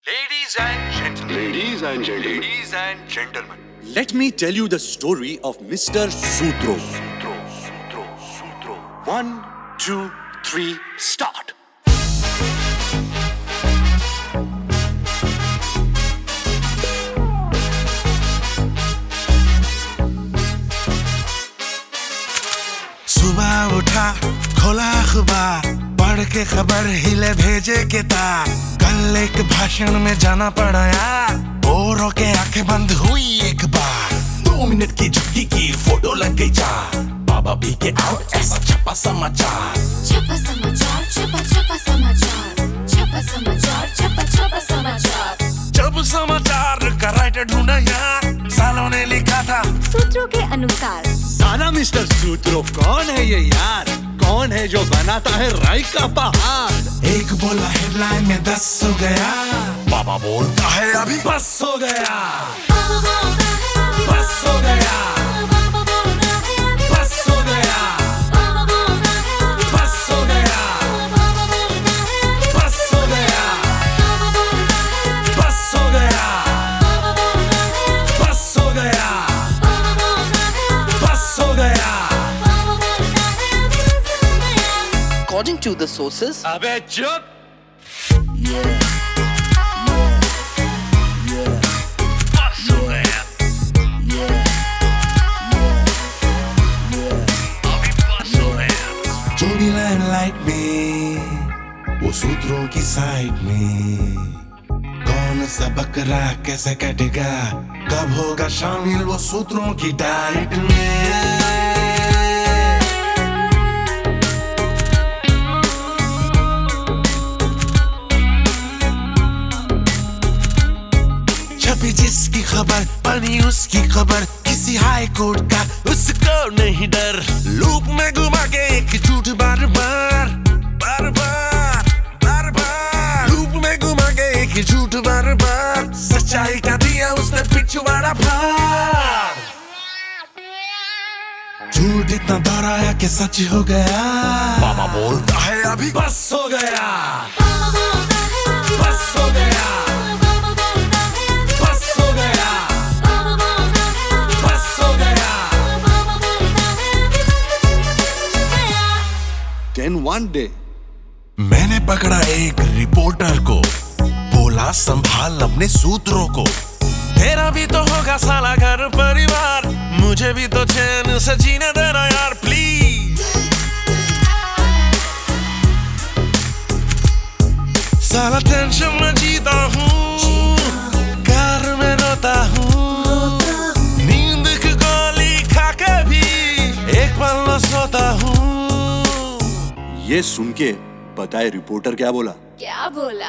Ladies and gentlemen. Ladies and gentlemen. Ladies and gentlemen. Let me tell you the story of Mr. Sutro. Sutro. 1, 2, 3, start. सुबह उठा खोला अखबार पढ़ के खबर हिले भेजे के तार कल एक भाषण में जाना पड़ा यार औरों के आंखें बंद हुई एक बार 2 मिनट की झुकी की फोटो लग गई चार बाबा पी के आउट ऐसा छपा समाचार छपा समाचार छपा समाचार छपा समाचार छपा समाचार जब समाचार का राइटर ढूंढा यार सालों ने लिखा था सूत्रों के अनुसार साला मिस्टर सूत्रो कौन है ये यार? कौन है जो बनाता है राई का पहाड़? एक बोला हेडलाइन में 10 हो गया बाबा बोलता है अभी बस हो गया बस हो गया बस हो गया बस हो गया बस हो गया बस हो गया बस हो गया बस हो गया According to the sources, अबे चुप! जोड़ी लाइट में वो सूत्रों की साइड में कौन सा बकरा कैसे कटेगा कब होगा शामिल वो सूत्रों की डाइट में छपी जिसकी खबर बनी उसकी खबर किसी हाई कोर्ट का उसको नहीं डर लूप में घुमा के एक झूठ बार बार लूप में घुमा के एक झूठ बार बार सच्चाई का दिया उसने पिछवाड़ा फाड़ झूठ इतना दोहराया कि सच हो गया बाबा बोलता है अभी बस हो गया बस हो गया Then one day, मैंने पकड़ा एक रिपोर्टर को बोला संभाल अपने सूत्रों को तेरा भी तो होगा साला घर परिवार मुझे भी तो चैन से जीने देना यार प्लीज साला टेंशन में जीता हूँ कार में रोता हूँ नींद की गोली खा के भी एक पल न सोता हूँ ये सुन के पता है रिपोर्टर क्या बोला? क्या बोला?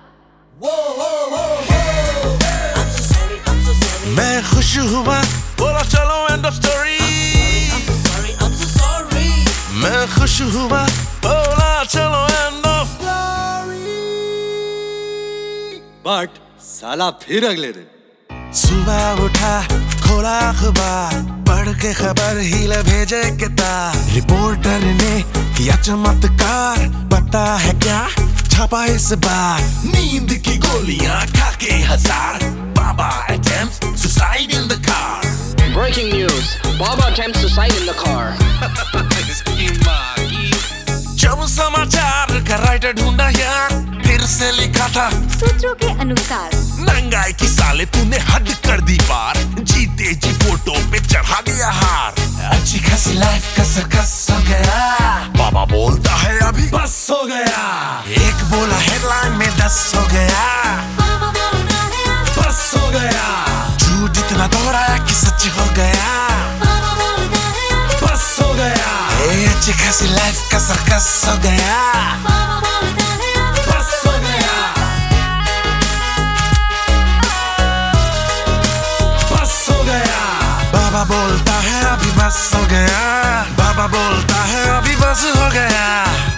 मैं खुश हुआ बोला चलो एंड ऑफ स्टोरी मैं खुश हुआ बोला चलो एंड ऑफ बट साला फिर अगले दिन सुबह उठा खोला अखबार पढ़ के खबर हिले भेजे के तार रिपोर्टर ने किया चमत्कार पता है क्या छपा इस बार नींद की गोलियां खा के 1000 बाबा attempts suicide in the car breaking news: Baba attempts suicide in the car. जब समाचार का राइटर ढूंढा यार फिर से लिखा था सूत्रों के अनुसार नंगाई की साले तूने हद कर दी पार जीते जी फोटो पे चढ़ा दिया हार अच्छी खासी लाइफ का सर्कस हो गया बाबा बोलता है अभी बस हो गया एक बोला हेडलाइन में 10 हो गया बस हो गया झूठ इतना दोहराया कि सच हो गया बस हो गया अच्छी खासी लाइफ का सर्कस हो गया बस हो गया बस हो गया बाबा बोलता है अभी बस हो गया बाबा बोलता है अभी बस हो गया